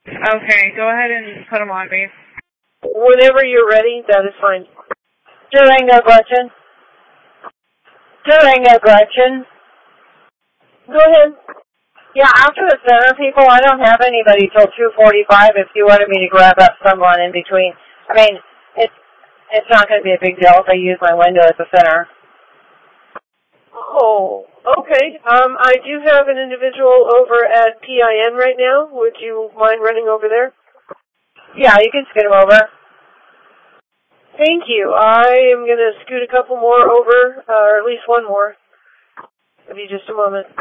Okay, go ahead and put them on me. Whenever you're ready, that is fine. Durango Gretchen. Durango Gretchen. Go ahead. Yeah, after the center people, I don't have anybody till 2:45 if you wanted me to grab up someone in between. I mean, it's not going to be a big deal if I use my window at the center. Oh, okay. I do have an individual over at PIN right now. Would you mind running over there? Yeah, you can scoot him over. Thank you. I am going to scoot a couple more over, or at least one more. Give you just a moment.